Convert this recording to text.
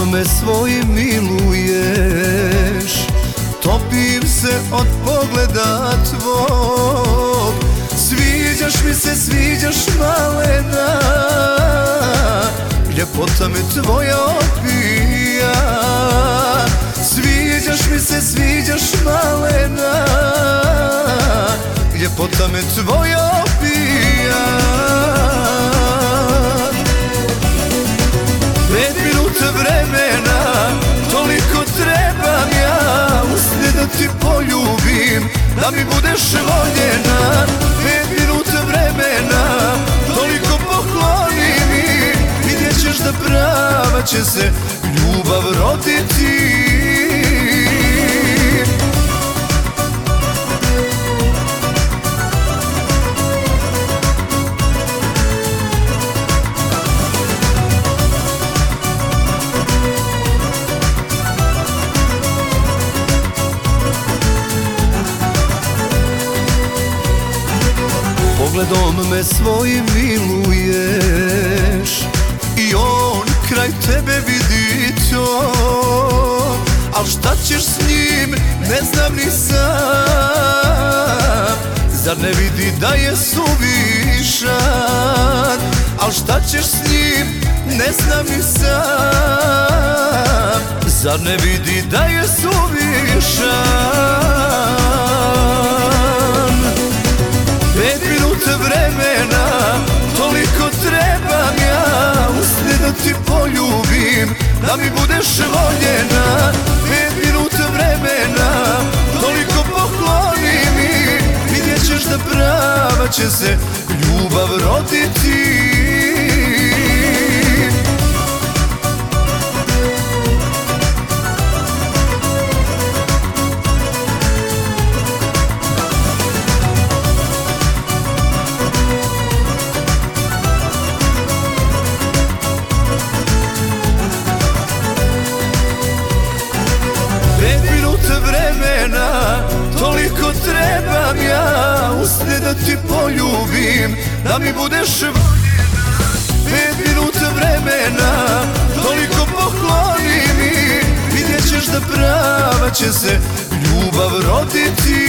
Pogledom me svojim miluješ, topim se od pogleda tvog. Sviđaš mi se, sviđaš malena, ljepota me tvoja opija. Sviđaš mi se, sviđaš malena, ljepota me tvoja opija. 5 minuta vremena, toliko trebam ja, usne da ti poljubim, da mi budeš voljena. 5 minuta vremena, toliko pokloni mi, vidjet ćeš da prava će se ljubav roditi. Pogledom me svojim miluješ i on kraj tebe vidi to. Al šta ćeš s njim, ne znam ni sam. Zar ne vidi da je suvišan? Al šta ćeš s njim, ne znam ni sam. Zar ne vidi da je suvišan? 5 minuta vremena, toliko trebam ja, usne da ti poljubim, da mi budeš voljena. 5 minuta vremena, toliko pokloni mi, vidjet ćeš da prava će se ljubav roditi. Toliko trebam ja, usne da ti poljubim, da mi budeš voljena. 5 minuta vremena, toliko pokloni mi, vidjet ćeš da prava će se ljubav roditi.